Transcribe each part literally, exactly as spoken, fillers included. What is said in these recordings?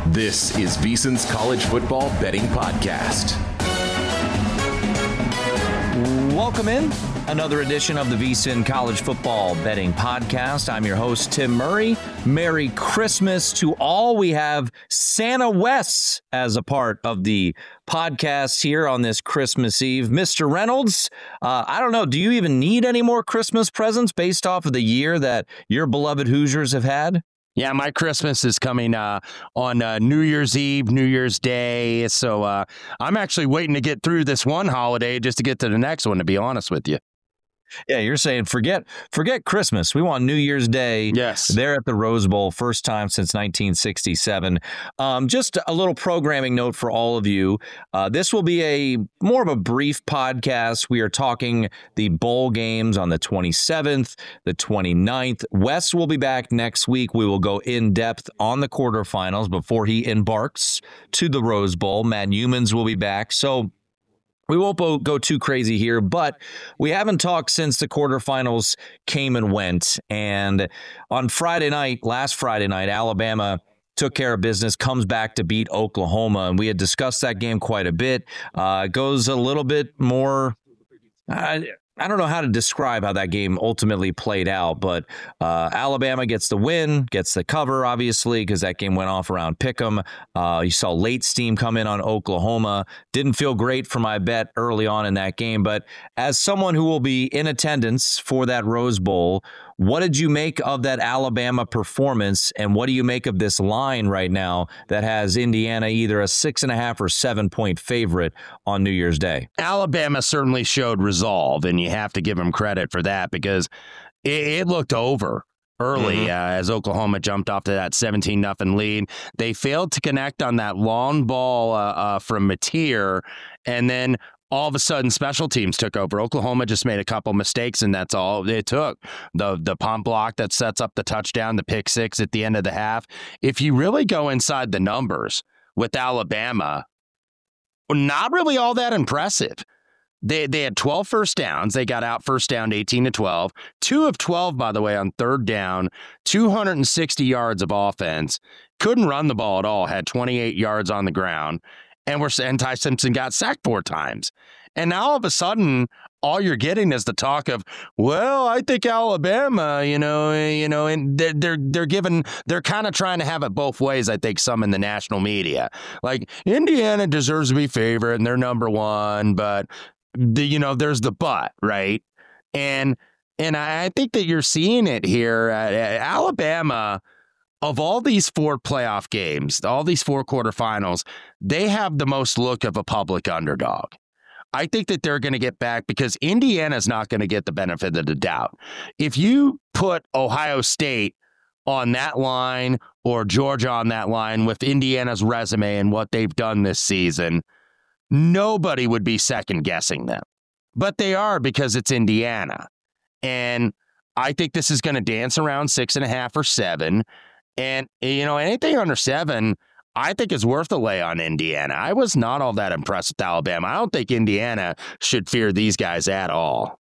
This is VSiN's College Football Betting Podcast. Welcome in. Another edition of the VSiN College Football Betting Podcast. I'm your host, Tim Murray. Merry Christmas to all. We have Santa Wes as a part of the podcast here on this Christmas Eve. Mister Reynolds, uh, I don't know, do you even need any more Christmas presents based off of the year that your beloved Hoosiers have had? Yeah, my Christmas is coming uh, on uh, New Year's Eve, New Year's Day. So uh, I'm actually waiting to get through this one holiday just to get to the next one, to be honest with you. Yeah, you're saying forget forget Christmas. We want New Year's Day. Yes. There at the Rose Bowl, first time since nineteen sixty-seven. Um, just a little programming note for all of you. Uh, this will be a more of a brief podcast. We are talking the bowl games on the twenty-seventh, the twenty-ninth. Wes will be back next week. We will go in depth on the quarterfinals before he embarks to the Rose Bowl. Matt Youmans will be back. So we won't go too crazy here, but we haven't talked since the quarterfinals came and went. And on Friday night, last Friday night, Alabama took care of business, comes back to beat Oklahoma. And we had discussed that game quite a bit. Uh, it goes a little bit more... Uh, I don't know how to describe how that game ultimately played out, but uh, Alabama gets the win, gets the cover, obviously, because that game went off around Pick'em. Uh, you saw late steam come in on Oklahoma. Didn't feel great for my bet early on in that game, but as someone who will be in attendance for that Rose Bowl, what did you make of that Alabama performance, and what do you make of this line right now that has Indiana either a six and a half or seven point favorite on New Year's Day? Alabama certainly showed resolve, and you have to give them credit for that because it, it looked over early mm-hmm. uh, as Oklahoma jumped off to that seventeen nothing lead. They failed to connect on that long ball uh, uh, from Mateer, and then all of a sudden, special teams took over. Oklahoma just made a couple mistakes, and that's all it took. The the punt block that sets up the touchdown, the pick six at the end of the half. If you really go inside the numbers with Alabama, not really all that impressive. They they had twelve first downs. They got out first down eighteen to twelve. Two of twelve, by the way, on third down. two hundred sixty yards of offense. Couldn't run the ball at all. Had twenty-eight yards on the ground. And we're and Ty Simpson got sacked four times. And now all of a sudden, all you're getting is the talk of, well, I think Alabama, you know, you know, and they're they're, they're giving, they're kind of trying to have it both ways. I think some in the national media, like Indiana deserves to be favorite and they're number one, but the you know, there's the but, right? And and I think that you're seeing it here at, at Alabama. Of all these four playoff games, all these four quarterfinals, they have the most look of a public underdog. I think that they're going to get back because Indiana's not going to get the benefit of the doubt. If you put Ohio State on that line or Georgia on that line with Indiana's resume and what they've done this season, nobody would be second guessing them. But they are because it's Indiana. And I think this is going to dance around six and a half or seven. And, you know, anything under seven, I think is worth a lay on Indiana. I was not all that impressed with Alabama. I don't think Indiana should fear these guys at all.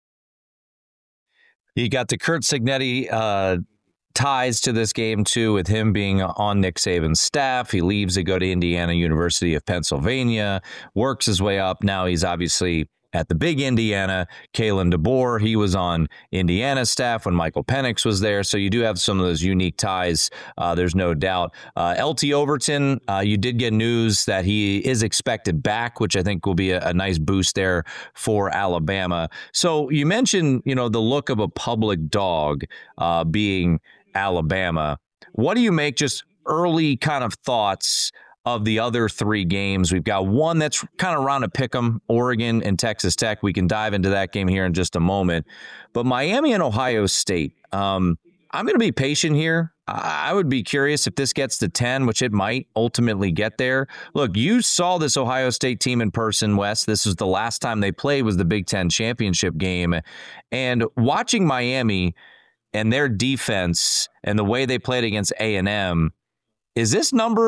You got the Curt Cignetti uh, ties to this game, too, with him being on Nick Saban's staff. He leaves to go to Indiana University of Pennsylvania, works his way up. Now he's obviously at the big Indiana. Kalen DeBoer, he was on Indiana's staff when Michael Penix was there. So you do have some of those unique ties. Uh, there's no doubt. Uh, L T Overton, uh, you did get news that he is expected back, which I think will be a, a nice boost there for Alabama. So you mentioned, you know, the look of a public dog uh, being Alabama. What do you make just early kind of thoughts of the other three games? We've got one that's kind of round to pick 'em, Oregon and Texas Tech. We can dive into that game here in just a moment. But Miami and Ohio State, um, I'm going to be patient here. I would be curious if this gets to ten, which it might ultimately get there. Look, you saw this Ohio State team in person, Wes. This was the last time they played was the Big Ten championship game. And watching Miami and their defense and the way they played against A and M, is this number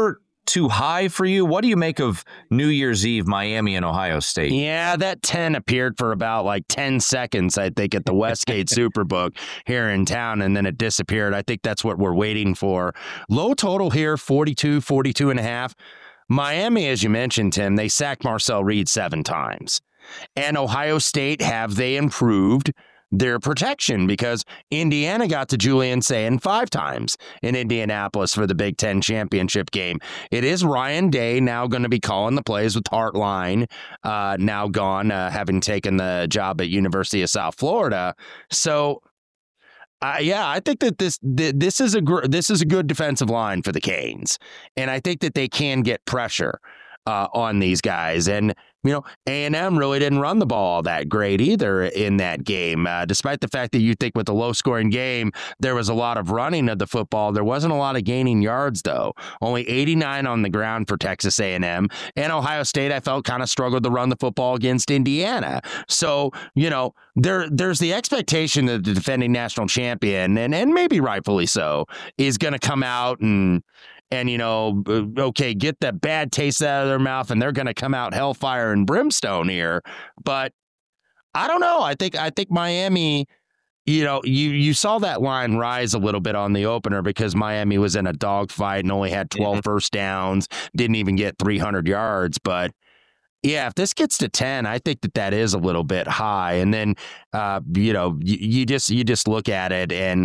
too high for you? What do you make of New Year's Eve, Miami and Ohio State? Yeah, that ten appeared for about like ten seconds, I think, at the Westgate Superbook here in town, and then it disappeared. I think that's what we're waiting for. Low total here, forty-two, forty-two and a half. Miami, as you mentioned, Tim, they sacked Marcel Reed seven times. And Ohio State, have they improved their protection? Because Indiana got to Julian Sayin five times in Indianapolis for the Big Ten championship game. It is Ryan Day now going to be calling the plays with Hartline uh, now gone, uh, having taken the job at University of South Florida. So, uh, yeah, I think that this this is a gr- this is a good defensive line for the Canes, and I think that they can get pressure uh, on these guys. And you know, A and M really didn't run the ball all that great either in that game. Uh, despite the fact that you think with a low-scoring game, there was a lot of running of the football. There wasn't a lot of gaining yards, though. Only eighty-nine on the ground for Texas A and M. And Ohio State, I felt, kind of struggled to run the football against Indiana. So, you know, there there's the expectation that the defending national champion, and, and maybe rightfully so, is going to come out and... And, you know, okay, get that bad taste out of their mouth, and they're going to come out hellfire and brimstone here. But I don't know. I think I think Miami, you know, you, you saw that line rise a little bit on the opener because Miami was in a dogfight and only had twelve mm-hmm. first downs, didn't even get three hundred yards. But, yeah, if this gets to ten, I think that that is a little bit high. And then, uh, you know, you, you just you just look at it and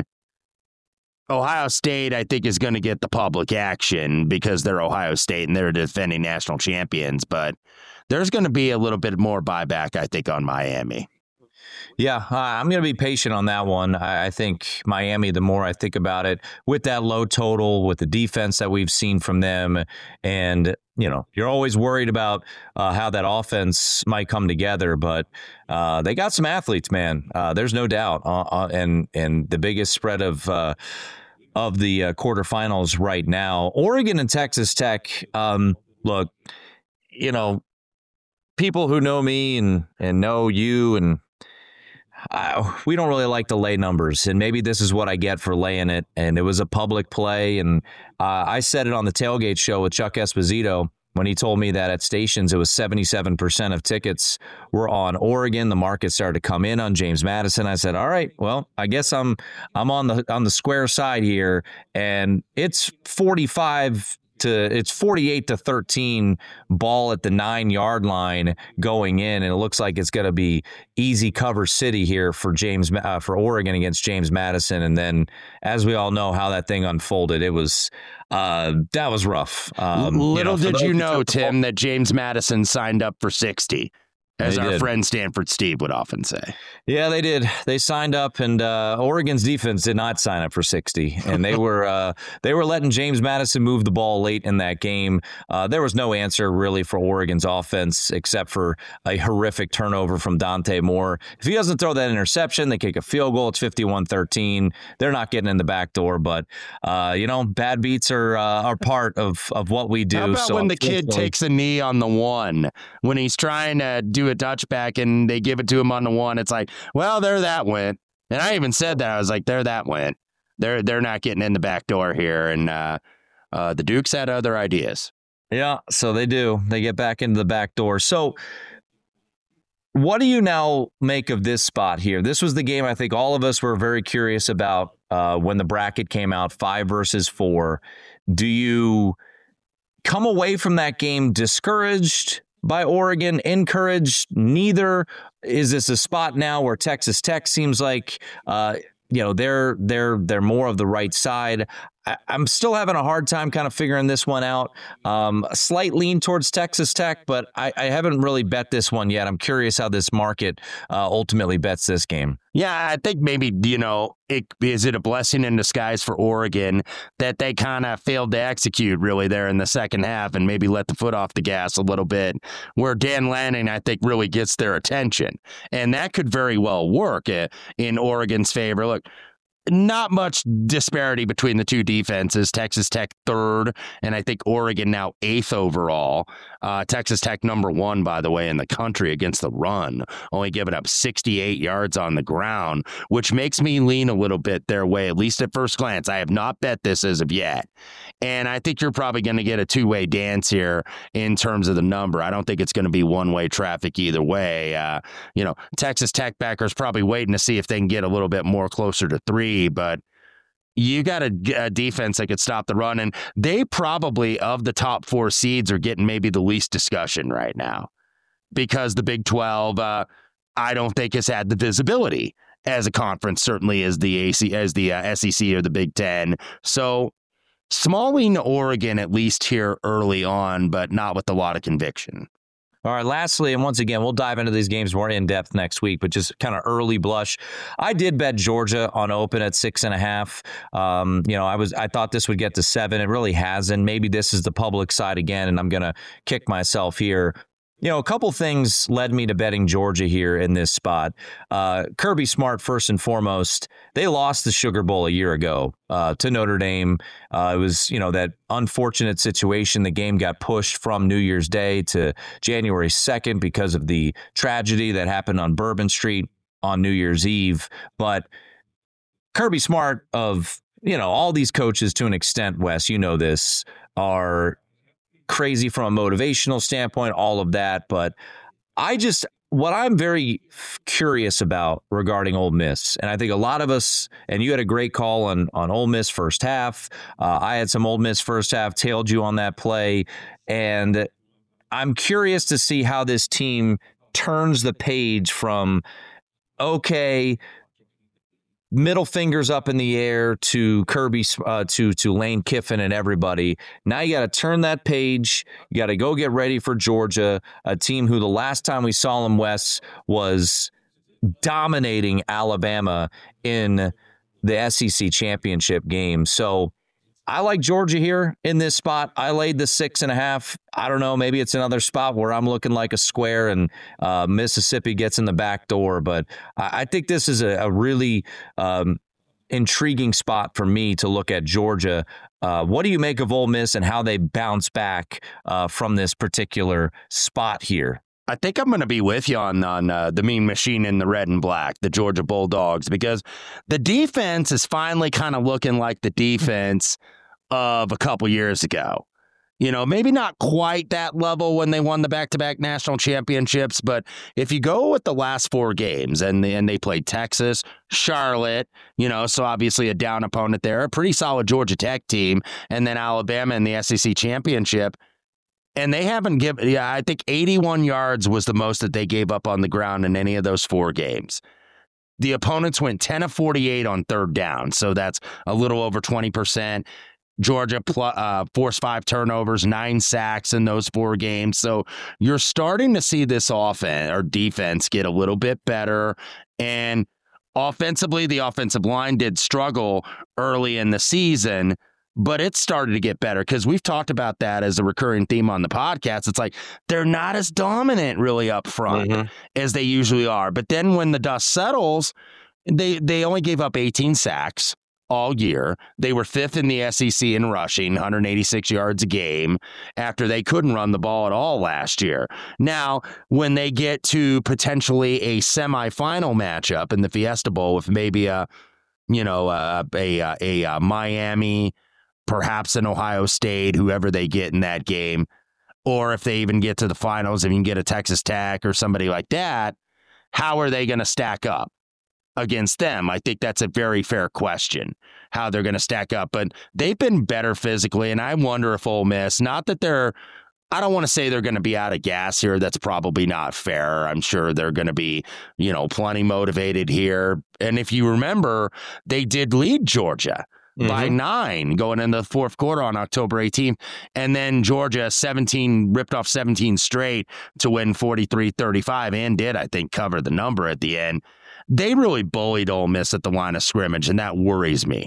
Ohio State, I think, is going to get the public action because they're Ohio State and they're defending national champions. But there's going to be a little bit more buyback, I think, on Miami. Yeah, uh, I'm going to be patient on that one. I, I think Miami, the more I think about it, with that low total, with the defense that we've seen from them, and, you know, you're always worried about uh, how that offense might come together, but uh, they got some athletes, man. Uh, there's no doubt. Uh, uh, and and the biggest spread of uh, of the uh, quarterfinals right now, Oregon and Texas Tech. Um, look, you know, people who know me and, and know you and Uh, we don't really like to lay numbers, and maybe this is what I get for laying it. And it was a public play, and uh, I said it on the Tailgate Show with Chuck Esposito when he told me that at stations it was seventy-seven percent of tickets were on Oregon. The market started to come in on James Madison. I said, "All right, well, I guess I'm I'm on the on the square side here," and it's forty-five. To it's forty-eight to thirteen ball at the nine yard line going in, and it looks like it's going to be easy cover city here for James uh, for Oregon against James Madison. And then, as we all know, how that thing unfolded, it was uh, that was rough. Um, Little you know, did you know, Tim, that James Madison signed up for sixty. As our friend Stanford Steve would often say. Yeah, they did. They signed up, and uh, Oregon's defense did not sign up for sixty, and they were uh, they were letting James Madison move the ball late in that game. Uh, there was no answer really for Oregon's offense except for a horrific turnover from Dante Moore. If he doesn't throw that interception, they kick a field goal. It's fifty-one thirteen. They're not getting in the back door, but uh, you know, bad beats are uh, are part of of what we do. How about so when the kid takes a knee on the one when he's trying to do a touchback and they give it to him on the one? It's like, well, there that went. And I even said that. I was like, there that went. They're they're not getting in the back door here. And uh, uh, the Dukes had other ideas. Yeah, so they do. They get back into the back door. So what do you now make of this spot here? This was the game I think all of us were very curious about uh, when the bracket came out, five versus four. Do you come away from that game discouraged by Oregon, encouraged? Neither? Is this a spot now where Texas Tech seems like uh, you know they're they're they're more of the right side? I, I'm still having a hard time kind of figuring this one out. Um, a slight lean towards Texas Tech, but I, I haven't really bet this one yet. I'm curious how this market uh, ultimately bets this game. Yeah, I think maybe, you know, it, is it a blessing in disguise for Oregon that they kind of failed to execute really there in the second half and maybe let the foot off the gas a little bit, where Dan Lanning, I think, really gets their attention. And that could very well work in Oregon's favor. Look, not much disparity between the two defenses. Texas Tech third, and I think Oregon now eighth overall. Uh, Texas Tech number one, by the way, in the country against the run, only giving up sixty-eight yards on the ground, which makes me lean a little bit their way, at least at first glance. I have not bet this as of yet. And I think you're probably going to get a two-way dance here in terms of the number. I don't think it's going to be one-way traffic either way. Uh, you know, Texas Tech backers probably waiting to see if they can get a little bit more closer to three, but you got a, a defense that could stop the run, and they probably, of the top four seeds, are getting maybe the least discussion right now because the Big twelve, uh, I don't think has had the visibility as a conference, certainly as the A C, as the uh, S E C or the Big Ten. So small lean Oregon, at least here early on, but not with a lot of conviction. All right, lastly, and once again, we'll dive into these games more in depth next week, but just kind of early blush. I did bet Georgia on open at six and a half. Um, you know, I was I thought this would get to seven. It really hasn't. Maybe this is the public side again, and I'm going to kick myself here. You know, a couple things led me to betting Georgia here in this spot. Uh, Kirby Smart, first and foremost, they lost the Sugar Bowl a year ago uh, to Notre Dame. Uh, it was, you know, that unfortunate situation. The game got pushed from New Year's Day to January second because of the tragedy that happened on Bourbon Street on New Year's Eve. But Kirby Smart, of, you know, all these coaches to an extent, Wes, you know this, are crazy from a motivational standpoint, all of that. But I just, what I'm very curious about regarding Ole Miss, and I think a lot of us, and you had a great call on, on Ole Miss first half. Uh, I had some Ole Miss first half, tailed you on that play. And I'm curious to see how this team turns the page from, okay, middle fingers up in the air to Kirby, uh, to to Lane Kiffin and everybody. Now you got to turn that page. You got to go get ready for Georgia, a team who the last time we saw them, Wes, was dominating Alabama in the S E C championship game. So I like Georgia here in this spot. I laid the six and a half. I don't know. Maybe it's another spot where I'm looking like a square and uh, Mississippi gets in the back door. But I, I think this is a, a really um, intriguing spot for me to look at Georgia. Uh, what do you make of Ole Miss and how they bounce back uh, from this particular spot here? I think I'm going to be with you on, on uh, the mean machine in the red and black, the Georgia Bulldogs, because the defense is finally kind of looking like the defense of a couple years ago. You know, maybe not quite that level when they won the back-to-back national championships, but if you go with the last four games, and, and they played Texas, Charlotte, you know, so obviously a down opponent there, a pretty solid Georgia Tech team, and then Alabama in the S E C championship. And they haven't given, yeah, I think eighty-one yards was the most that they gave up on the ground in any of those four games. The opponents went ten of forty-eight on third down, so that's a little over twenty percent. Georgia pl- uh, forced five turnovers, nine sacks in those four games. So you're starting to see this offense or defense get a little bit better. And offensively, the offensive line did struggle early in the season, but it started to get better because we've talked about that as a recurring theme on the podcast. It's like they're not as dominant really up front mm-hmm. as they usually are. But then when the dust settles, they they only gave up eighteen sacks all year. They were fifth in the S E C in rushing, one hundred eighty-six yards a game, after they couldn't run the ball at all last year. Now, when they get to potentially a semifinal matchup in the Fiesta Bowl with maybe a, you know, a a, a, a, a Miami, perhaps an Ohio State, whoever they get in that game, or if they even get to the finals, if you can get a Texas Tech or somebody like that, how are they going to stack up against them? I think that's a very fair question, how they're going to stack up. But they've been better physically, and I wonder if Ole Miss, not that they're, I don't want to say they're going to be out of gas here. That's probably not fair. I'm sure they're going to be, you know, plenty motivated here. And if you remember, they did lead Georgia Mm-hmm. by nine going into the fourth quarter on October eighteenth. And then Georgia seventeen ripped off seventeen straight to win forty-three thirty-five and did, I think, cover the number at the end. They really bullied Ole Miss at the line of scrimmage, and that worries me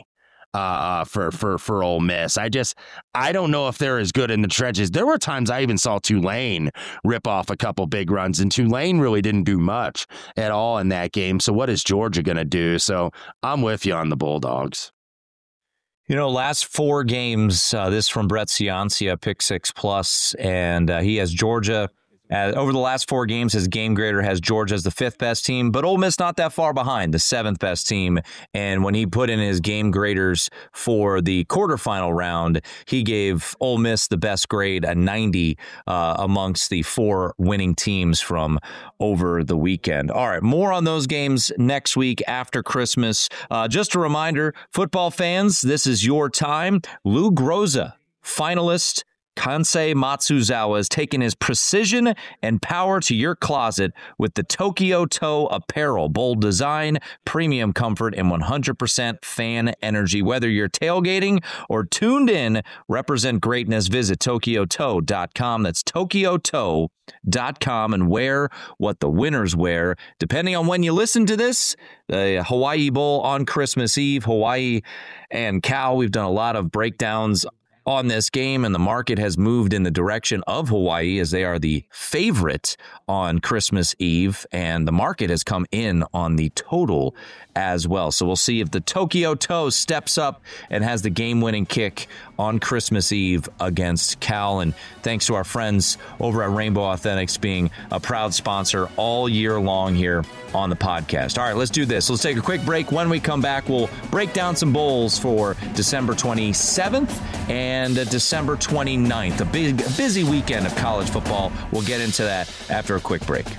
uh, uh, for for for Ole Miss. I just I don't know if they're as good in the trenches. There were times I even saw Tulane rip off a couple big runs, and Tulane really didn't do much at all in that game. So what is Georgia going to do? So I'm with you on the Bulldogs. You know, last four games, uh, this from Brett Ciancia, Pick Six Plus, and uh, he has Georgia. Uh, over the last four games, his game grader has Georgia as the fifth best team, but Ole Miss not that far behind, the seventh best team. And when he put in his game graders for the quarterfinal round, he gave Ole Miss the best grade, a ninety, uh, amongst the four winning teams from over the weekend. All right, more on those games next week after Christmas. Uh, just a reminder, football fans, this is your time. Lou Groza, finalist. Kansei Matsuzawa has taken his precision and power to your closet with the Tokyo Toe apparel. Bold design, premium comfort, and one hundred percent fan energy. Whether you're tailgating or tuned in, represent greatness. Visit Tokyo Toe dot com. That's Tokyo Toe dot com and wear what the winners wear. Depending on when you listen to this, the Hawaii Bowl on Christmas Eve, Hawaii and Cal. We've done a lot of breakdowns on this game, and the market has moved in the direction of Hawaii as they are the favorite on Christmas Eve, and the market has come in on the total as well. So we'll see if the Tokyo Toe steps up and has the game-winning kick on Christmas Eve against Cal. And thanks to our friends over at Rainbow Authentics being a proud sponsor all year long here on the podcast. All right, let's do this. Let's take a quick break. When we come back, we'll break down some bowls for December twenty-seventh and December twenty-ninth. A big, busy weekend of college football. We'll get into that after a quick break.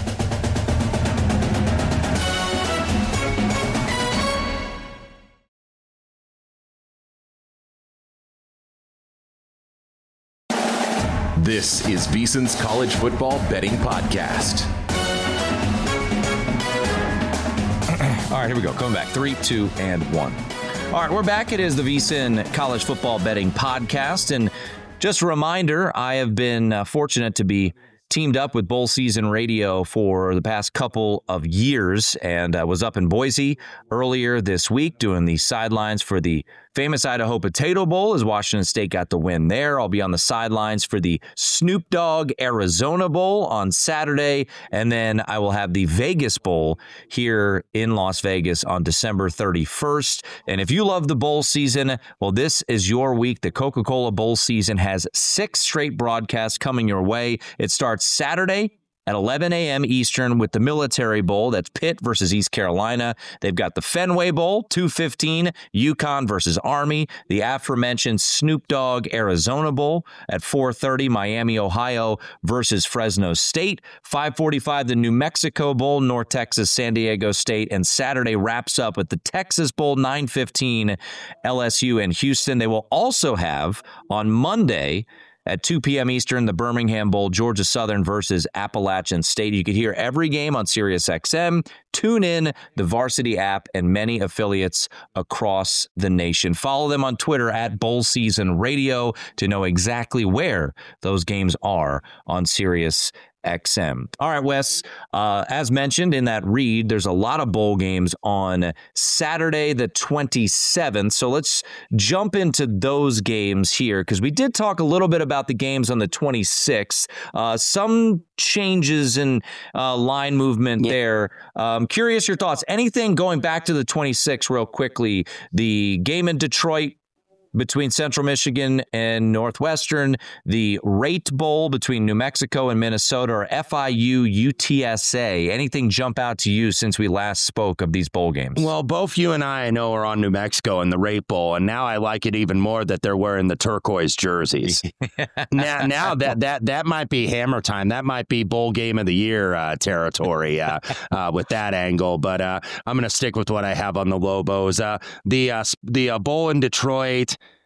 This is VSiN's College Football Betting Podcast. All right, here we go. Coming back. Three, two, and one. All right, we're back. It is the VSiN College Football Betting Podcast. And just a reminder, I have been uh, fortunate to be teamed up with Bowl Season Radio for the past couple of years, and uh, was up in Boise earlier this week doing the sidelines for the famous Idaho Potato Bowl as Washington State got the win there. I'll be on the sidelines for the Snoop Dogg Arizona Bowl on Saturday, and then I will have the Vegas Bowl here in Las Vegas on December thirty-first. And if you love the bowl season, well, this is your week. The Coca-Cola Bowl season has six straight broadcasts coming your way. It starts Saturday at eleven a.m. Eastern with the Military Bowl. That's Pitt versus East Carolina. They've got the Fenway Bowl, two fifteen, UConn versus Army. The aforementioned Snoop Dogg Arizona Bowl at four thirty, Miami, Ohio versus Fresno State. five forty-five, the New Mexico Bowl, North Texas, San Diego State. And Saturday wraps up with the Texas Bowl, nine fifteen, L S U and Houston. They will also have on Monday at two p.m. Eastern, the Birmingham Bowl, Georgia Southern versus Appalachian State. You could hear every game on SiriusXM. Tune in, the Varsity app, and many affiliates across the nation. Follow them on Twitter at Bowl Season Radio to know exactly where those games are on SiriusXM. X M. All right, Wes, uh, as mentioned in that read, there's a lot of bowl games on Saturday the twenty-seventh. So let's jump into those games here, because we did talk a little bit about the games on the twenty-sixth. Uh, some changes in uh, line movement yeah. there. Um, curious your thoughts. Anything going back to the twenty-sixth real quickly? The game in Detroit between Central Michigan and Northwestern, the Rate Bowl between New Mexico and Minnesota, or F I U U T S A. Anything jump out to you since we last spoke of these bowl games? Well, both you and I, I know, are on New Mexico in the Rate Bowl, and now I like it even more that they're wearing the turquoise jerseys. now, now that that that might be hammer time. That might be bowl game of the year uh, territory uh, uh, with that angle. But uh, I'm going to stick with what I have on the Lobos. Uh, the uh, the uh, bowl in Detroit.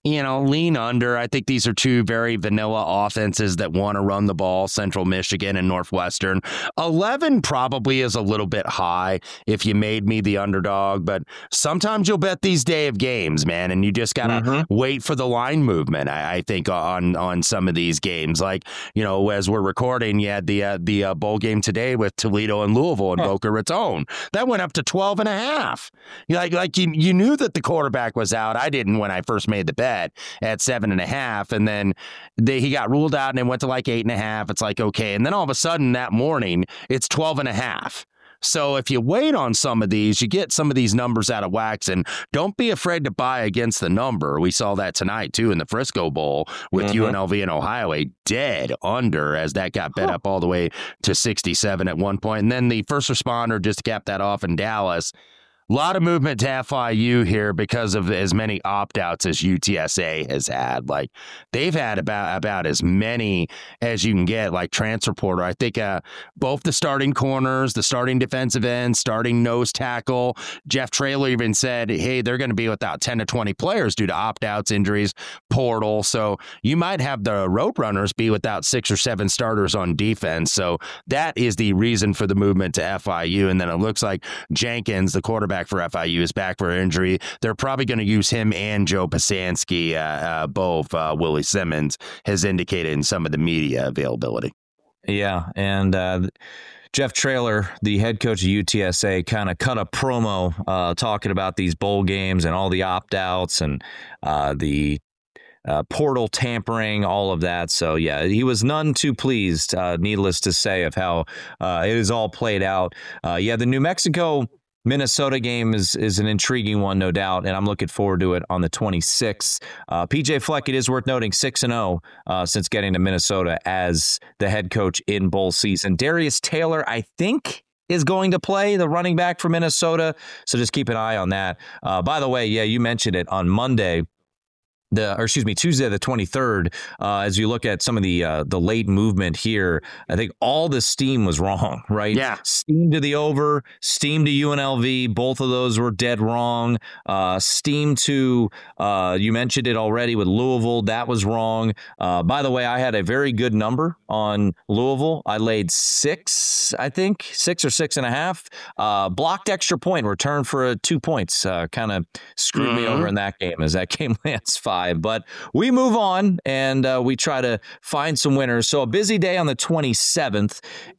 You know, lean under. I think these are two very vanilla offenses that want to run the ball, Central Michigan and Northwestern. eleven probably is a little bit high if you made me the underdog, but sometimes you'll bet these day of games, man, and you just got to mm-hmm. wait for the line movement, I, I think, on on some of these games. Like, you know, as we're recording, you had the, uh, the uh, bowl game today with Toledo and Louisville in huh. Boca Raton. That went up to twelve and a half. You like, like you, you knew that the quarterback was out. I didn't when I first made the bet. At seven and a half, and then they, he got ruled out and it went to like eight and a half. It's like, okay. And then all of a sudden that morning, it's twelve and a half. So if you wait on some of these, you get some of these numbers out of wax, and don't be afraid to buy against the number. We saw that tonight, too, in the Frisco Bowl with mm-hmm. U N L V and Ohio, a dead under as that got bet huh. up all the way to sixty-seven at one point. And then the first responder, just to cap that off in Dallas, a lot of movement to F I U here because of as many opt-outs as U T S A has had. Like, they've had about about as many as you can get, like transfer portal. I think uh, both the starting corners, the starting defensive end, starting nose tackle. Jeff Traylor even said, hey, they're going to be without ten to twenty players due to opt-outs, injuries, portal. So you might have the Roadrunners be without six or seven starters on defense. So that is the reason for the movement to F I U. And then it looks like Jenkins, the quarterback for F I U, is back for injury. They're probably going to use him and Joe Pasansky, uh, uh, both. Uh, Willie Simmons has indicated in some of the media availability. Yeah, and uh, Jeff Traylor, the head coach of U T S A, kind of cut a promo uh, talking about these bowl games and all the opt-outs and uh, the Uh, portal tampering, all of that. So, yeah, he was none too pleased, uh, needless to say, of how uh, it is all played out. Uh, yeah, the New Mexico Minnesota game is is an intriguing one, no doubt, and I'm looking forward to it on the twenty-sixth. Uh, P J Fleck, it is worth noting, six and oh uh, since getting to Minnesota as the head coach in bowl season. Darius Taylor, I think, is going to play, the running back for Minnesota, so just keep an eye on that. Uh, by the way, yeah, you mentioned it on Monday. The, or excuse me, Tuesday the twenty-third, uh, as you look at some of the uh, the late movement here, I think all the steam was wrong, right? Yeah. Steam to the over, steam to U N L V, both of those were dead wrong. Uh, steam to, uh, you mentioned it already with Louisville, that was wrong. Uh, by the way, I had a very good number on Louisville. I laid six, I think, six or six and a half. Uh, blocked extra point, return for uh, two points. Uh, kind of screwed mm-hmm. me over in that game as that game lands five. But we move on and uh, we try to find some winners. So a busy day on the twenty-seventh,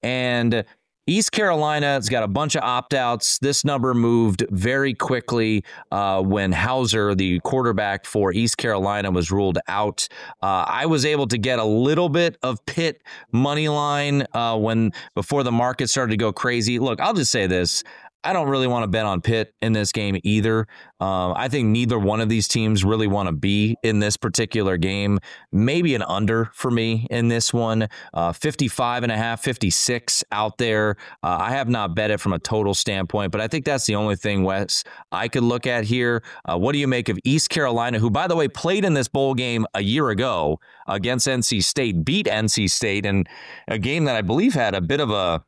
and East Carolina has got a bunch of opt-outs. This number moved very quickly uh, when Hauser, the quarterback for East Carolina, was ruled out. Uh, I was able to get a little bit of Pitt money line uh, when before the market started to go crazy. Look, I'll just say this. I don't really want to bet on Pitt in this game either. Uh, I think neither one of these teams really want to be in this particular game. Maybe an under for me in this one. Uh, fifty-five and a half, fifty-six out there. Uh, I have not bet it from a total standpoint, but I think that's the only thing, Wes, I could look at here. Uh, what do you make of East Carolina, who, by the way, played in this bowl game a year ago against N C State, beat N C State, and a game that I believe had a bit of a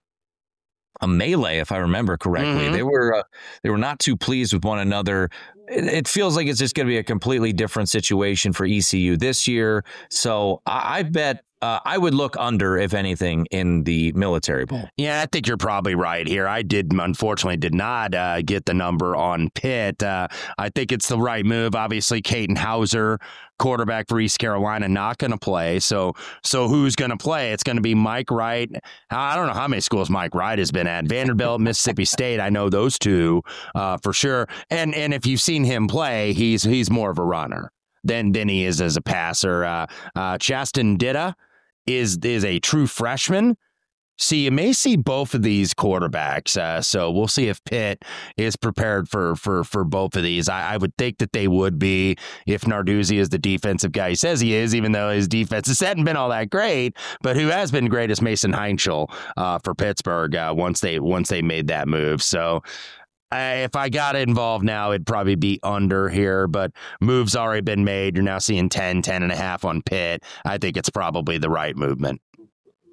a melee, if I remember correctly. Mm-hmm. They were uh, they were not too pleased with one another. It, it feels like it's just going to be a completely different situation for E C U this year. So I, I bet uh, I would look under, if anything, in the Military Bowl. Yeah, I think you're probably right here. I did, unfortunately, did not uh, get the number on Pitt. Uh, I think it's the right move. Obviously, Katin Hauser, quarterback for East Carolina, not going to play. So so who's going to play? It's going to be Mike Wright. I don't know how many schools Mike Wright has been at. Vanderbilt, Mississippi State. I know those two uh, for sure. And and if you've seen him play, he's he's more of a runner than, than he is as a passer. Uh, uh, Chaston Ditta is, is a true freshman. See, you may see both of these quarterbacks, uh, so we'll see if Pitt is prepared for for for both of these. I, I would think that they would be if Narduzzi is the defensive guy he says he is, even though his defense hasn't been all that great. But who has been great is Mason Heinschel uh, for Pittsburgh uh, once they once they made that move. So uh, if I got involved now, it'd probably be under here. But moves already been made. You're now seeing ten, ten and a half on Pitt. I think it's probably the right movement.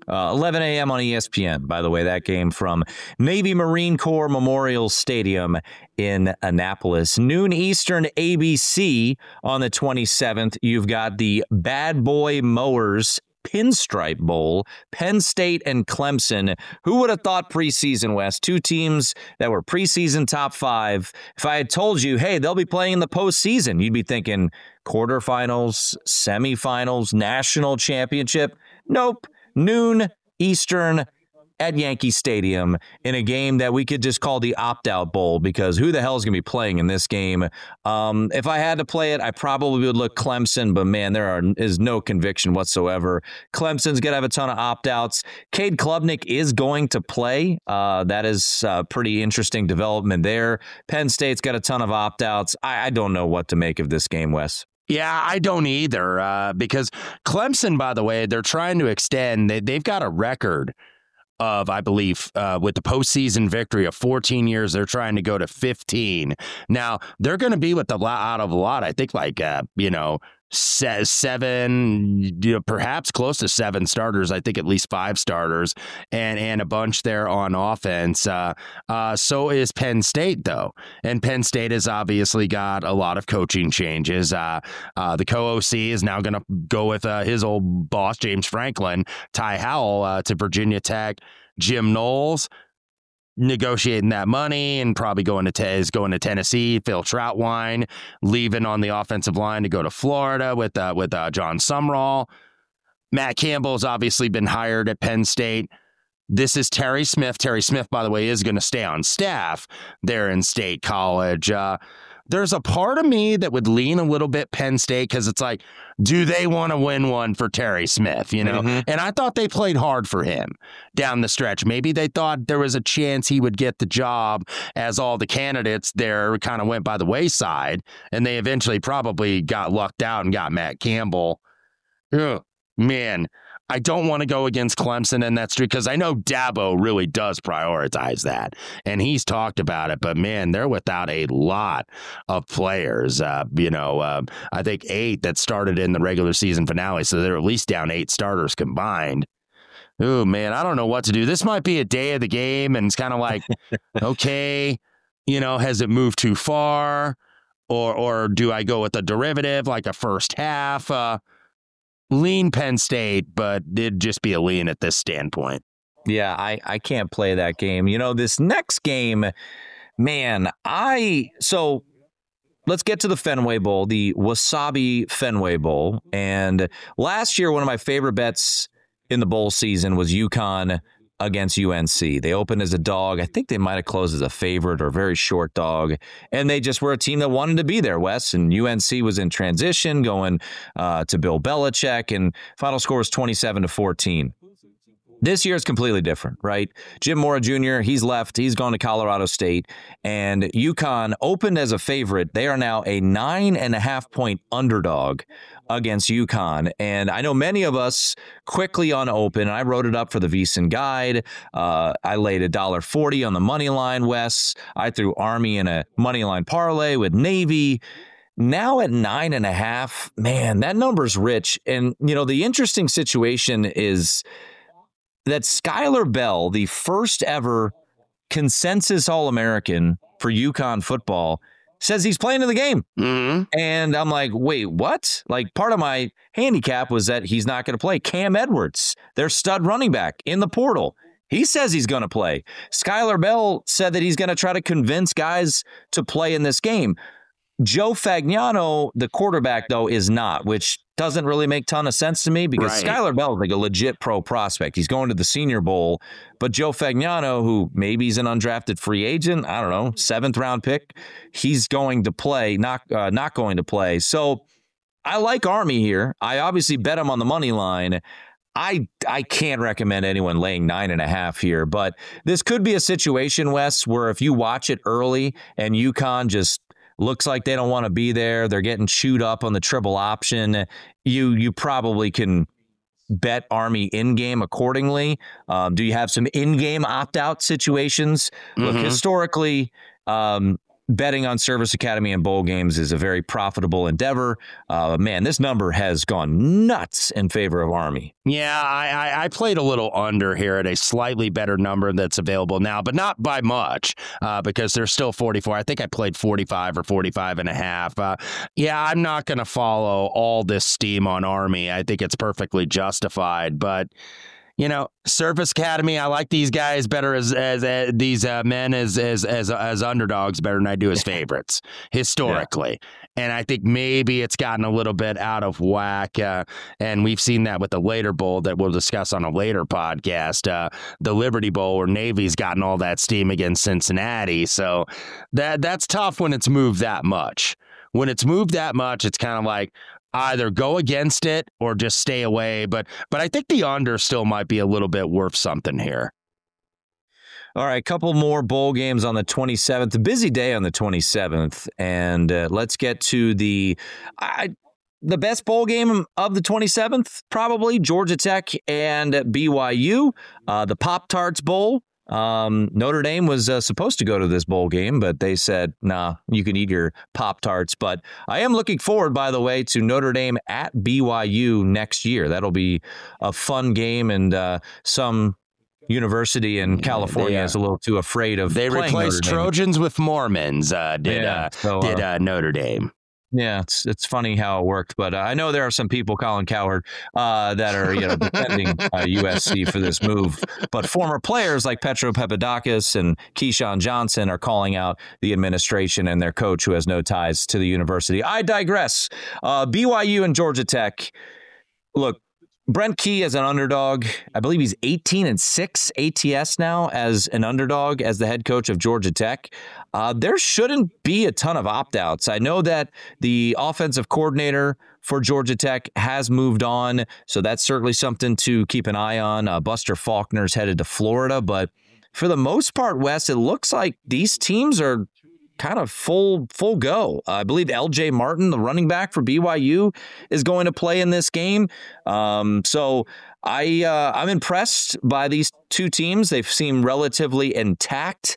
Uh, eleven a.m. on E S P N, by the way, that game from Navy Marine Corps Memorial Stadium in Annapolis. Noon Eastern, A B C on the twenty-seventh. You've got the Bad Boy Mowers Pinstripe Bowl, Penn State and Clemson. Who would have thought preseason, West? Two teams that were preseason top five. If I had told you, hey, they'll be playing in the postseason, you'd be thinking quarterfinals, semifinals, national championship. Nope. Noon Eastern at Yankee Stadium in a game that we could just call the opt-out bowl, because who the hell is going to be playing in this game? Um, if I had to play it, I probably would look Clemson, but man, there are, is no conviction whatsoever. Clemson's going to have a ton of opt-outs. Cade Klubnik is going to play. Uh, that is a pretty interesting development there. Penn State's got a ton of opt-outs. I, I don't know what to make of this game, Wes. Yeah, I don't either, uh, because Clemson, by the way, they're trying to extend. They, they've got a record of, I believe, uh, with the postseason victory of fourteen years. They're trying to go to fifteen. Now, they're going to be with a lot out of a lot. I think like, uh, you know, seven, you know, perhaps close to seven starters. I think at least five starters and, and a bunch there on offense. Uh, uh, so is Penn State, though. And Penn State has obviously got a lot of coaching changes. Uh, uh, the co-O C is now going to go with uh, his old boss, James Franklin, Ty Howell uh, to Virginia Tech. Jim Knowles negotiating that money and probably going to te- is going to Tennessee. Phil Troutwine leaving on the offensive line to go to Florida with uh, with uh, John Sumrall. Matt Campbell's obviously been hired at Penn State. This is Terry Smith. Terry Smith, by the way, is going to stay on staff there in State College. Uh, there's a part of me that would lean a little bit Penn State because it's like, do they want to win one for Terry Smith? You know, mm-hmm. And I thought they played hard for him down the stretch. Maybe they thought there was a chance he would get the job as all the candidates there kind of went by the wayside, and they eventually probably got lucked out and got Matt Campbell. Ugh, man. I don't want to go against Clemson in that streak because I know Dabo really does prioritize that, and he's talked about it. But, man, they're without a lot of players. Uh, you know, uh, I think eight that started in the regular season finale, so they're at least down eight starters combined. Oh, man, I don't know what to do. This might be a day of the game, and it's kind of like, okay, you know, has it moved too far? Or, or do I go with a derivative like a first half? Uh Lean Penn State, but it'd just be a lean at this standpoint. Yeah, I, I can't play that game. You know, this next game, man, I so let's get to the Fenway Bowl, the Wasabi Fenway Bowl. And last year, one of my favorite bets in the bowl season was UConn against U N C. They opened as a dog. I think they might have closed as a favorite or a very short dog. And they just were a team that wanted to be there, Wes. And U N C was in transition going uh, to Bill Belichick. And final score was twenty-seven to fourteen. This year is completely different, right? Jim Mora Junior, he's left. He's gone to Colorado State. And UConn opened as a favorite. They are now a nine and a half point underdog against UConn. And I know many of us quickly on open, and I wrote it up for the VSiN Guide. Uh, I laid one dollar forty on the money line, Wes. I threw Army in a money line parlay with Navy. Now at nine and a half, man, that number's rich. And, you know, the interesting situation is that Skylar Bell, the first ever consensus All-American for UConn football, says he's playing in the game. Mm-hmm. And I'm like, wait, what? Like, part of my handicap was that he's not going to play. Cam Edwards, their stud running back in the portal, he says he's going to play. Skylar Bell said that he's going to try to convince guys to play in this game. Joe Fagnano, the quarterback, though, is not, which doesn't really make a ton of sense to me because right. Skylar Bell is like a legit pro prospect. He's going to the Senior Bowl. But Joe Fagnano, who maybe he's an undrafted free agent, I don't know, seventh round pick, he's going to play, not uh, not going to play. So I like Army here. I obviously bet him on the money line. I I can't recommend anyone laying nine and a half here, but this could be a situation, Wes, where if you watch it early and UConn just looks like they don't want to be there, they're getting chewed up on the triple option, you you probably can bet Army in-game accordingly. Um, do you have some in-game opt-out situations? Mm-hmm. Look, historically, um, betting on Service Academy and bowl games is a very profitable endeavor. Uh, man, this number has gone nuts in favor of Army. Yeah, I, I, I played a little under here at a slightly better number that's available now, but not by much uh, because there's still forty-four. I think I played forty-five or forty-five and a half. Uh, yeah, I'm not going to follow all this steam on Army. I think it's perfectly justified, but you know, Service Academy, I like these guys better as as, as these uh, men as, as as as underdogs better than I do as favorites historically. Yeah. And I think maybe it's gotten a little bit out of whack. Uh, and we've seen that with the later bowl that we'll discuss on a later podcast, uh, the Liberty Bowl, where Navy's gotten all that steam against Cincinnati. So that that's tough when it's moved that much. When it's moved that much, it's kind of like, either go against it or just stay away. But but I think the under still might be a little bit worth something here. All right, a couple more bowl games on the twenty-seventh. A busy day on the twenty-seventh. And uh, let's get to the I, the best bowl game of the twenty-seventh, probably Georgia Tech and B Y U, uh, the Pop-Tarts Bowl. Um, Notre Dame was uh, supposed to go to this bowl game, but they said, nah, you can eat your Pop-Tarts. But I am looking forward, by the way, to Notre Dame at B Y U next year. That'll be a fun game, and uh, some university in California yeah. is a little too afraid of They playing replaced Trojans with Mormons, uh, did, yeah, uh, so, did uh, uh, Notre Dame. Yeah, it's it's funny how it worked, but uh, I know there are some people, Colin Cowherd, uh, that are you know defending uh, U S C for this move. But former players like Petro Papadakis and Keyshawn Johnson are calling out the administration and their coach, who has no ties to the university. I digress. Uh, B Y U and Georgia Tech. Look, Brent Key as an underdog. I believe he's eighteen and six A T S now as an underdog as the head coach of Georgia Tech. Uh, there shouldn't be a ton of opt-outs. I know that the offensive coordinator for Georgia Tech has moved on, so that's certainly something to keep an eye on. Uh, Buster Faulkner's headed to Florida, but for the most part, Wes, it looks like these teams are kind of full full go. Uh, I believe L J Martin, the running back for B Y U, is going to play in this game. Um, so I uh, I'm impressed by these two teams. They've seemed relatively intact.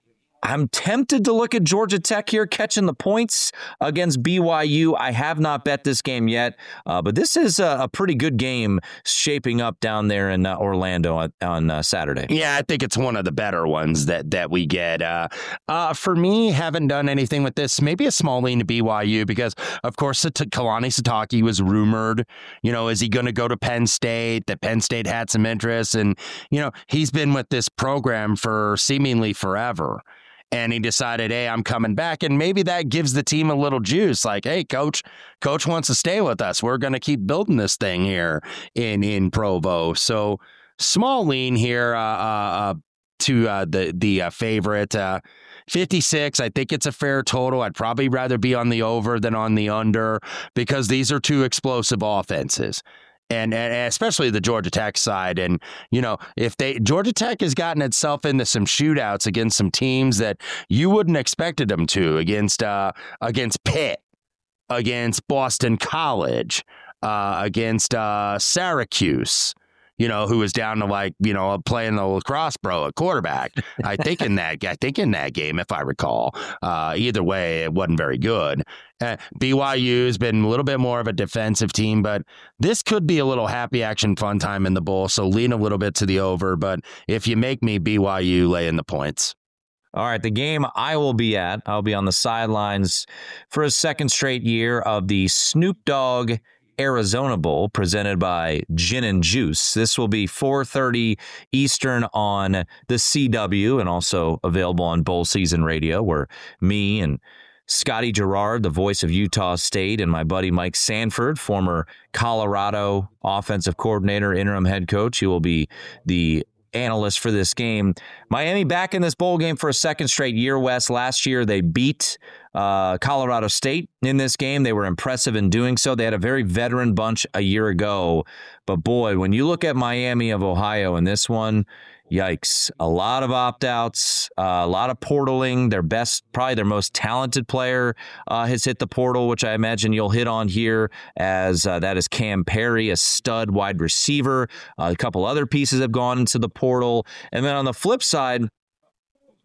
I'm tempted to look at Georgia Tech here catching the points against B Y U. I have not bet this game yet, uh, but this is a, a pretty good game shaping up down there in uh, Orlando on, on uh, Saturday. Yeah, I think it's one of the better ones that that we get. Uh, uh, for me, haven't done anything with this. Maybe a small lean to B Y U because, of course, Kalani Sitake was rumored. You know, is he going to go to Penn State? That Penn State had some interest, and you know, he's been with this program for seemingly forever. And he decided, hey, I'm coming back. And maybe that gives the team a little juice. Like, hey, coach, coach wants to stay with us. We're going to keep building this thing here in, in Provo. So small lean here uh, uh, to uh, the, the uh, favorite. Uh, fifty-six, I think it's a fair total. I'd probably rather be on the over than on the under because these are two explosive offenses. And, and especially the Georgia Tech side. And, you know, if they Georgia Tech has gotten itself into some shootouts against some teams that you wouldn't expected them to, against uh, against Pitt, against Boston College, uh, against uh, Syracuse, you know, who was down to like, you know, playing the lacrosse bro at quarterback. I think in that I think in that game, if I recall. Uh, either way, it wasn't very good. Uh, B Y U has been a little bit more of a defensive team, but this could be a little happy action fun time in the bowl. So lean a little bit to the over. But if you make me, B Y U lay in the points. All right, the game I will be at, I'll be on the sidelines for a second straight year of the Snoop Dogg Arizona Bowl presented by Gin and Juice. This will be four thirty Eastern on the C W and also available on Bowl Season Radio, where me and Scotty Gerard, the voice of Utah State, and my buddy Mike Sanford, former Colorado offensive coordinator, interim head coach, he will be the analyst for this game. Miami back in this bowl game for a second straight year, Wes. Last year they beat uh, Colorado State in this game. They were impressive in doing so. They had a very veteran bunch a year ago. But boy, when you look at Miami of Ohio in this one, yikes. A lot of opt-outs, uh, a lot of portaling. Their best, probably their most talented player uh, has hit the portal, which I imagine you'll hit on here, as uh, that is Cam Perry, a stud wide receiver. Uh, a couple other pieces have gone into the portal. And then on the flip side,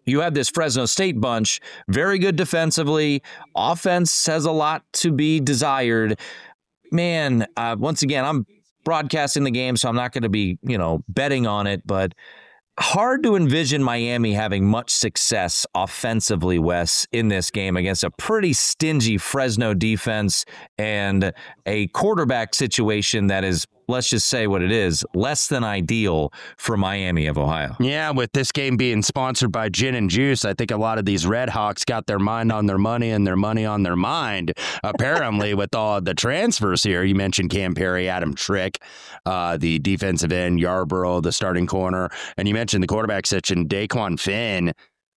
you have this Fresno State bunch, very good defensively. Offense has a lot to be desired. Man, uh, once again, I'm broadcasting the game, so I'm not going to be, you know, betting on it, but hard to envision Miami having much success offensively, Wes, in this game against a pretty stingy Fresno defense and a quarterback situation that is, let's just say what it is, less than ideal for Miami of Ohio. Yeah, with this game being sponsored by Gin and Juice, I think a lot of these Red Hawks got their mind on their money and their money on their mind, apparently, with all the transfers here. You mentioned Cam Perry, Adam Trick, uh, the defensive end, Yarborough, the starting corner, and you mentioned the quarterback section, Daquan Finn,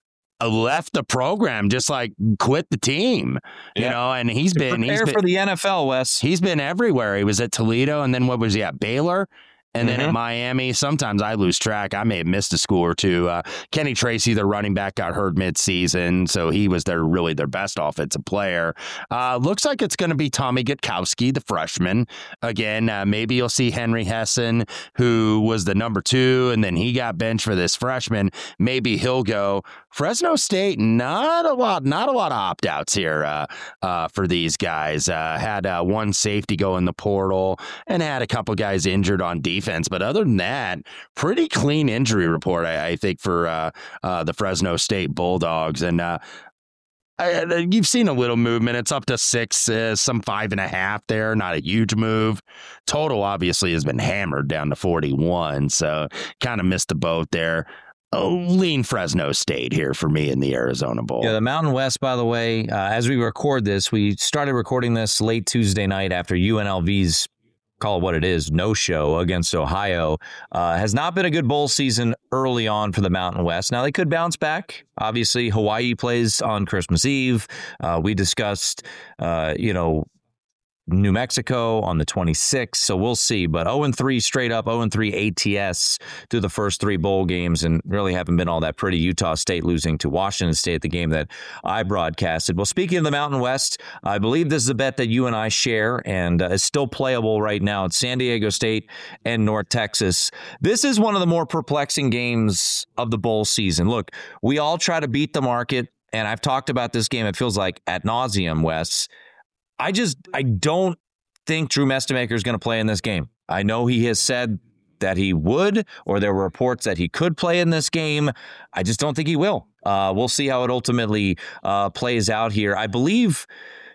left the program, just like quit the team, you yeah. know, and he's to been, he's been for the N F L, Wes. He's been everywhere. He was at Toledo, and then what was he at? Baylor? And then mm-hmm. at Miami, sometimes I lose track. I may have missed a school or two. Uh, Kenny Tracy, their running back, got hurt midseason, so he was their really their best offensive player. Uh, looks like it's going to be Tommy Gutkowski, the freshman. Again, uh, maybe you'll see Henry Hessen, who was the number two, and then he got benched for this freshman. Maybe he'll go. Fresno State, not a lot, not a lot of opt-outs here uh, uh, for these guys. Uh, had uh, one safety go in the portal and had a couple guys injured on defense. But other than that, pretty clean injury report, I, I think, for uh, uh, the Fresno State Bulldogs. And uh, I, you've seen a little movement. It's up to six, uh, some five and a half there. Not a huge move. Total obviously has been hammered down to forty-one. So kind of missed the boat there. Oh, lean Fresno State here for me in the Arizona Bowl. Yeah, the Mountain West, by the way, uh, as we record this, we started recording this late Tuesday night after U N L V's, call it what it is, no-show against Ohio. Uh, has not been a good bowl season early on for the Mountain West. Now, they could bounce back. Obviously, Hawaii plays on Christmas Eve. Uh, we discussed, uh, you know, New Mexico on the twenty-sixth, so we'll see. But oh and three straight up, oh and three A T S through the first three bowl games, and really haven't been all that pretty. Utah State losing to Washington State at the game that I broadcasted. Well, speaking of the Mountain West, I believe this is a bet that you and I share, and uh, is still playable right now. It's San Diego State and North Texas. This is one of the more perplexing games of the bowl season. Look, we all try to beat the market, and I've talked about this game, it feels like, ad nauseum, Wes. I just, I don't think Drew Mestemaker is going to play in this game. I know he has said that he would, or there were reports that he could play in this game. I just don't think he will. Uh, we'll see how it ultimately uh, plays out here. I believe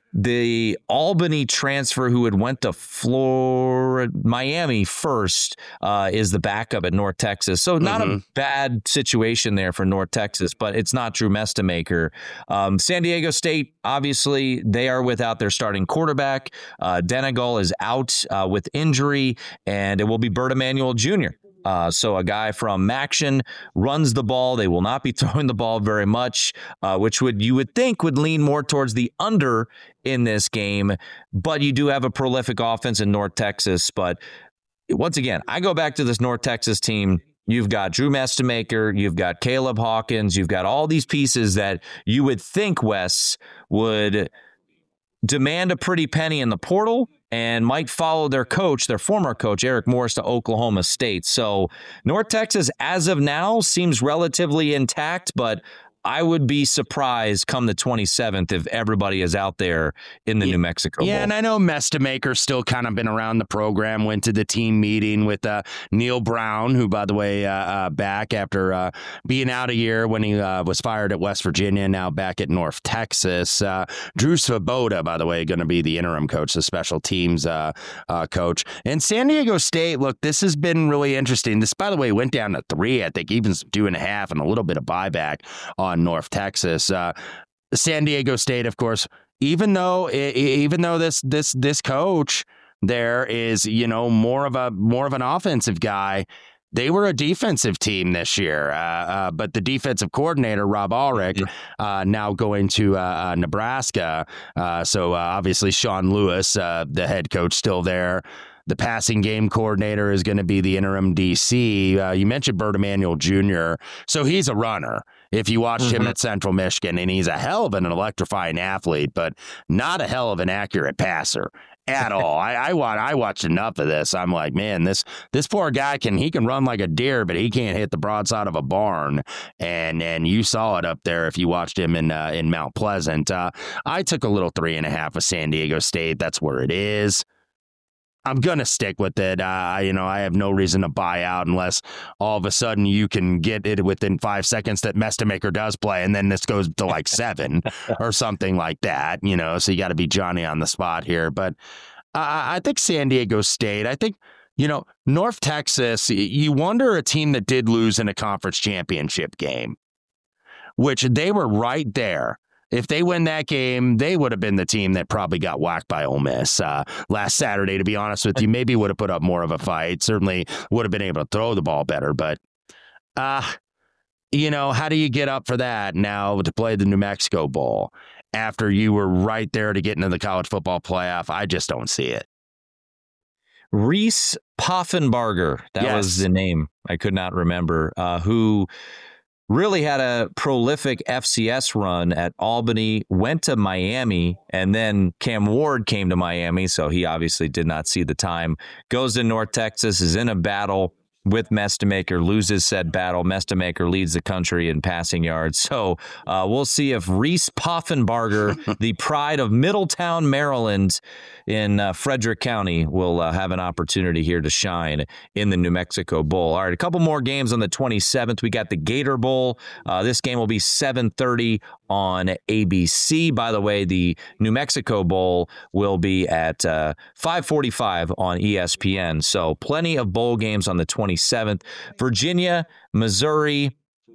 the Albany transfer who had went to Florida, Miami first, uh, is the backup at North Texas. So not mm-hmm. a bad situation there for North Texas, but it's not Drew Mestemaker. Um, San Diego State, obviously, they are without their starting quarterback. Uh, Denegal is out uh, with injury, and it will be Bert Emanuel Junior Uh, so a guy from Maction runs the ball. They will not be throwing the ball very much, uh, which would you would think would lean more towards the under in this game. But you do have a prolific offense in North Texas. But once again, I go back to this North Texas team. You've got Drew Mestemaker, you've got Caleb Hawkins, you've got all these pieces that you would think, Wes, would demand a pretty penny in the portal and might follow their coach, their former coach, Eric Morris, to Oklahoma State. So North Texas, as of now, seems relatively intact, but I would be surprised come the twenty-seventh if everybody is out there in the yeah, New Mexico Bowl. Yeah, and I know Mestemaker's still kind of been around the program, went to the team meeting with uh, Neil Brown, who, by the way, uh, uh, back after uh, being out a year when he uh, was fired at West Virginia, now back at North Texas. Uh, Drew Svoboda, by the way, going to be the interim coach, the special teams uh, uh, coach. And San Diego State, look, this has been really interesting. This, by the way, went down to three, I think, even two and a half, and a little bit of buyback on North Texas. Uh, San Diego State, of course, even though even though this this this coach there is, you know, more of a more of an offensive guy, they were a defensive team this year. Uh, uh, but the defensive coordinator, Rob Ulrich, uh, now going to uh, uh, Nebraska. Uh, so uh, obviously Sean Lewis, uh, the head coach, still there. The passing game coordinator is going to be the interim D C. Uh, you mentioned Bert Emanuel Junior So he's a runner. If you watched mm-hmm. him at Central Michigan, and he's a hell of an electrifying athlete, but not a hell of an accurate passer. at all. I, I watch I watched enough of this. I'm like, man, this this poor guy can he can run like a deer, but he can't hit the broadside of a barn. And and you saw it up there if you watched him in uh, in Mount Pleasant. Uh, I took a little three and a half of San Diego State. That's where it is. I'm going to stick with it. Uh, you know, I have no reason to buy out unless all of a sudden you can get it within five seconds that Mestamaker does play, and then this goes to like seven or something like that, you know, so you got to be Johnny on the spot here. But uh, I think San Diego State, I think, you know, North Texas, you wonder a team that did lose in a conference championship game, which they were right there. If they win that game, they would have been the team that probably got whacked by Ole Miss uh, last Saturday, to be honest with you. Maybe would have put up more of a fight. Certainly would have been able to throw the ball better. But, uh, you know, how do you get up for that now to play the New Mexico Bowl after you were right there to get into the college football playoff? I just don't see it. Reese Poffenbarger, that yes. was the name I could not remember, uh, who... really had a prolific F C S run at Albany, went to Miami, and then Cam Ward came to Miami, so he obviously did not see the time. Goes to North Texas, is in a battle with Mestamaker, loses said battle. Mestamaker leads the country in passing yards. So uh, we'll see if Reese Poffenbarger, the pride of Middletown, Maryland, in uh, Frederick County, will uh, have an opportunity here to shine in the New Mexico Bowl. All right, a couple more games on the twenty-seventh. We got the Gator Bowl. Uh, this game will be seven thirty on A B C. By the way, the New Mexico Bowl will be at uh, five forty-five on E S P N. So plenty of bowl games on the twenty-seventh. Virginia, Missouri.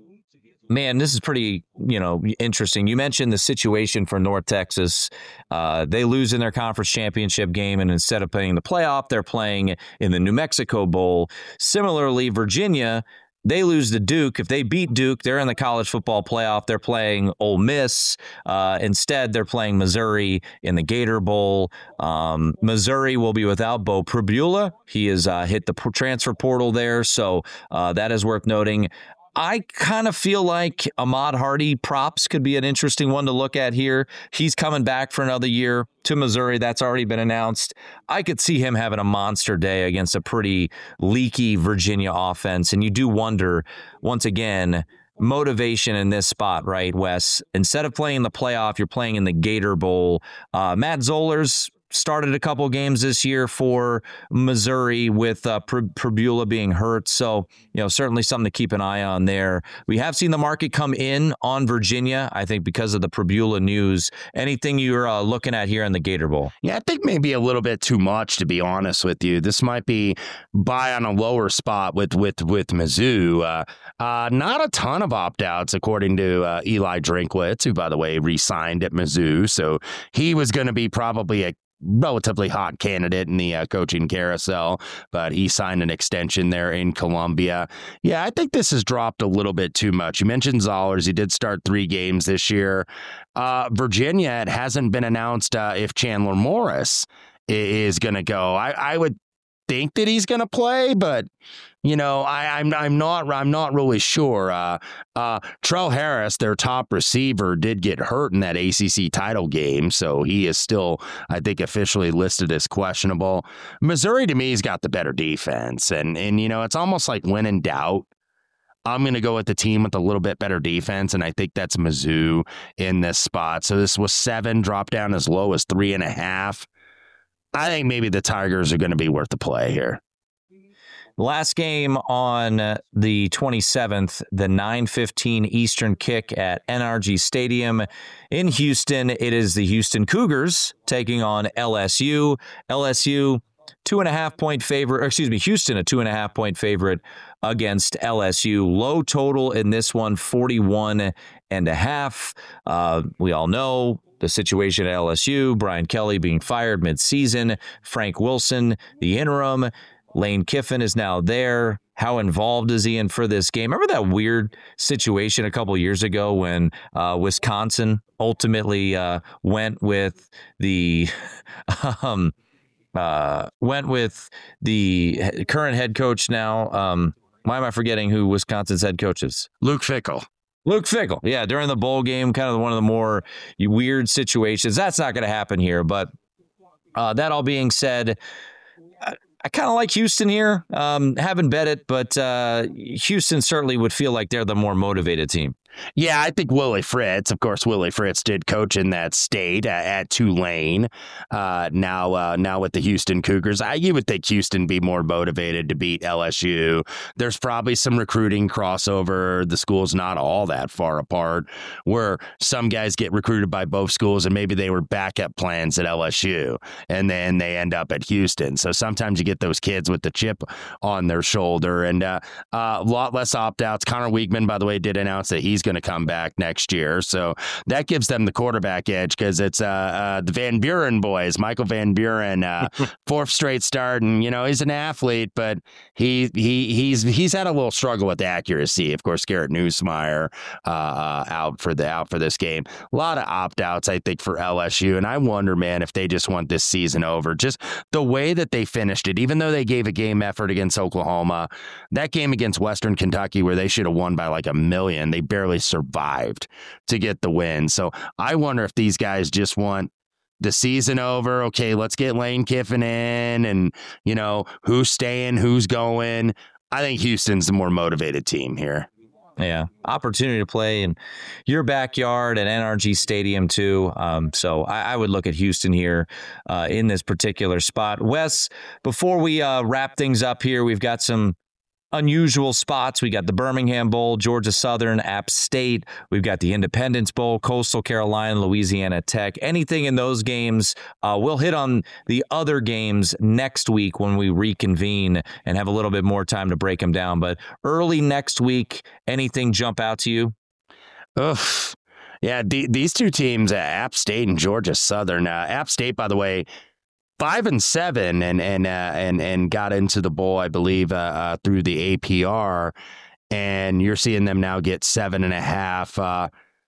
Man, this is pretty, you know, interesting. You mentioned the situation for North Texas. Uh, they lose in their conference championship game, and instead of playing the playoff, they're playing in the New Mexico Bowl. Similarly, Virginia, they lose to Duke. If they beat Duke, they're in the college football playoff. They're playing Ole Miss. Uh, instead, they're playing Missouri in the Gator Bowl. Um, Missouri will be without Bo Pribula. He has uh, hit the transfer portal there, so uh, that is worth noting. I kind of feel like Ahmad Hardy props could be an interesting one to look at here. He's coming back for another year to Missouri. That's already been announced. I could see him having a monster day against a pretty leaky Virginia offense. And you do wonder, once again, motivation in this spot, right, Wes? Instead of playing the playoff, you're playing in the Gator Bowl. Uh, Matt Zollers started a couple games this year for Missouri with uh, Pribula being hurt. So, you know, certainly something to keep an eye on there. We have seen the market come in on Virginia, I think, because of the Pribula news. Anything you're uh, looking at here in the Gator Bowl? Yeah, I think maybe a little bit too much, to be honest with you. This might be buy on a lower spot with with with Mizzou. Uh, uh, not a ton of opt-outs, according to uh, Eli Drinkwitz, who, by the way, re-signed at Mizzou. So he was going to be probably a relatively hot candidate in the uh, coaching carousel, but he signed an extension there in Columbia. Yeah, I think this has dropped a little bit too much. You mentioned Zollers. He did start three games this year. Uh, Virginia, it hasn't been announced uh, if Chandler Morris is going to go. I, I would think that he's going to play, but you know, I, I'm I'm not I'm not really sure. Uh, uh, Trell Harris, their top receiver, did get hurt in that A C C title game, so he is still, I think, officially listed as questionable. Missouri, to me, has got the better defense, and and you know, it's almost like when in doubt, I'm going to go with the team with a little bit better defense, and I think that's Mizzou in this spot. So this was seven, dropped down as low as three and a half. I think maybe the Tigers are going to be worth the play here. Last game on the twenty-seventh, the nine fifteen Eastern kick at N R G Stadium in Houston. It is the Houston Cougars taking on L S U. L S U, two and a half point favorite, or excuse me, Houston, a two and a half point favorite against L S U. Low total in this one, forty-one and a half. Uh, we all know the situation at L S U, Brian Kelly being fired midseason, Frank Wilson, the interim. Lane Kiffin is now there. How involved is he in for this game? Remember that weird situation a couple years ago when uh, Wisconsin ultimately uh, went with the um, uh, went with the current head coach now. Um, why am I forgetting who Wisconsin's head coach is? Luke Fickell. Luke Fickell. Yeah, during the bowl game, kind of one of the more weird situations. That's not going to happen here, but Uh, that all being said, I, I kind of like Houston here. Um, haven't bet it, but uh, Houston certainly would feel like they're the more motivated team. Yeah, I think Willie Fritz, of course, Willie Fritz did coach in that state at, at Tulane. Uh, now, uh, now with the Houston Cougars, I, you would think Houston be more motivated to beat L S U. There's probably some recruiting crossover. The school's not all that far apart, where some guys get recruited by both schools and maybe they were backup plans at L S U and then they end up at Houston. So sometimes you get those kids with the chip on their shoulder, and uh, uh, a lot less opt-outs. Connor Weigman, by the way, did announce that he's going to come back next year. So that gives them the quarterback edge because it's uh, uh, the Van Buren boys, Michael Van Buren, uh, fourth straight start. And, you know, he's an athlete, but he he he's he's had a little struggle with accuracy. Of course, Garrett Nussmeier uh, uh, out for the out for this game. A lot of opt-outs, I think, for L S U. And I wonder, man, if they just want this season over. Just the way that they finished it, even though they gave a game effort against Oklahoma, that game against Western Kentucky where they should have won by like a million, they barely survived to get the win. So I wonder if these guys just want the season over. Okay, let's get Lane Kiffin in, and, you know, who's staying, who's going. I think Houston's the more motivated team here. Yeah, opportunity to play in your backyard at N R G Stadium too. Um, so I, I would look at Houston here uh, in this particular spot. Wes, before we uh, wrap things up here, we've got some unusual spots. We got the Birmingham Bowl, Georgia Southern, App State. We've got the Independence Bowl, Coastal Carolina, Louisiana Tech. Anything in those games, uh, we'll hit on the other games next week when we reconvene and have a little bit more time to break them down. But early next week, anything jump out to you? Ugh. Yeah, the, these two teams, uh, App State and Georgia Southern. Uh, App State, by the way, Five and seven, and and uh, and and got into the bowl, I believe, uh, uh, through the A P R, and you're seeing them now get seven and a half. Uh,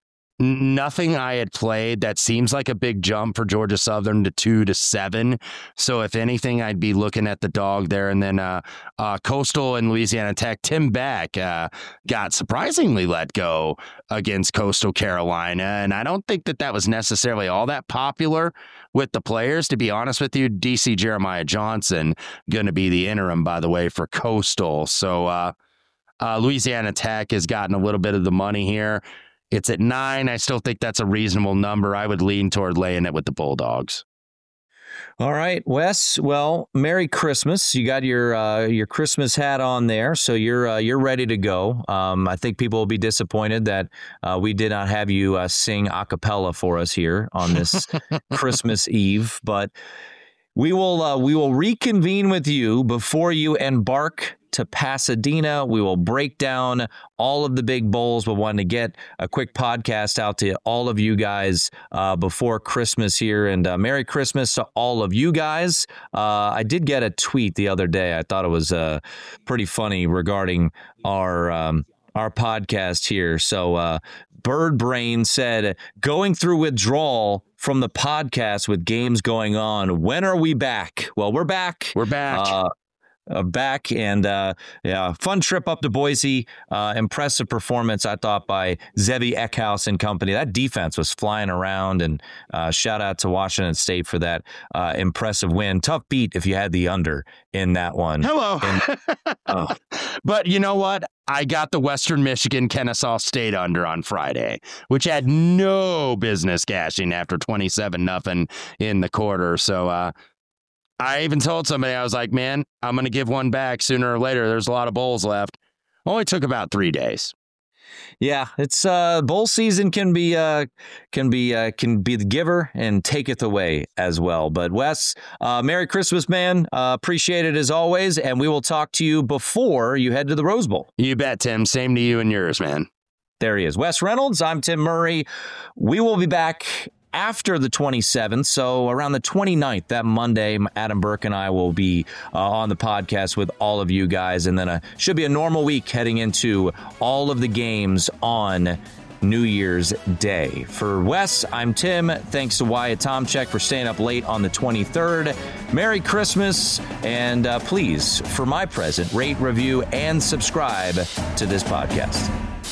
Nothing I had played that seems like a big jump for Georgia Southern to two to seven. So if anything, I'd be looking at the dog there. And then uh, uh, Coastal and Louisiana Tech, Tim Beck uh, got surprisingly let go against Coastal Carolina. And I don't think that that was necessarily all that popular with the players. To be honest with you, D C Jeremiah Johnson going to be the interim, by the way, for Coastal. So uh, uh, Louisiana Tech has gotten a little bit of the money here. It's at nine. I still think that's a reasonable number. I would lean toward laying it with the Bulldogs. All right, Wes. Well, Merry Christmas. You got your uh, your Christmas hat on there, so you're uh, you're ready to go. Um, I think people will be disappointed that uh, we did not have you uh, sing a cappella for us here on this Christmas Eve, but we will uh, we will reconvene with you before you embark to Pasadena. We will break down all of the big bowls. We wanted to get a quick podcast out to all of you guys uh, before Christmas here. And uh, Merry Christmas to all of you guys. Uh, I did get a tweet the other day. I thought it was uh, pretty funny regarding our um, our podcast here. So uh, Bird Brain said, going through withdrawal from the podcast with games going on. When are we back? Well, we're back. We're back. Uh, Uh, back and uh, yeah, fun trip up to Boise. Uh, impressive performance, I thought, by Zevi Eckhouse and company. That defense was flying around, and uh, shout out to Washington State for that uh, impressive win. Tough beat if you had the under in that one. Hello. And, oh. But you know what? I got the Western Michigan Kennesaw State under on Friday, which had no business cashing after twenty-seven nothing in the quarter. So, uh, I even told somebody, I was like, man, I'm going to give one back sooner or later. There's a lot of bowls left. Only took about three days. Yeah, it's uh, bowl season can be uh, can be uh, can be the giver and taketh away as well. But Wes, uh, Merry Christmas, man. Uh, appreciate it as always, and we will talk to you before you head to the Rose Bowl. You bet, Tim. Same to you and yours, man. There he is, Wes Reynolds. I'm Tim Murray. We will be back after the twenty-seventh, so around the twenty-ninth, that Monday, Adam Burke and I will be uh, on the podcast with all of you guys, and then it should be a normal week heading into all of the games on New Year's Day. For Wes, I'm Tim. Thanks to Wyatt Tomchek for staying up late on the twenty-third. Merry Christmas, and uh, please, for my present, rate, review, and subscribe to this podcast.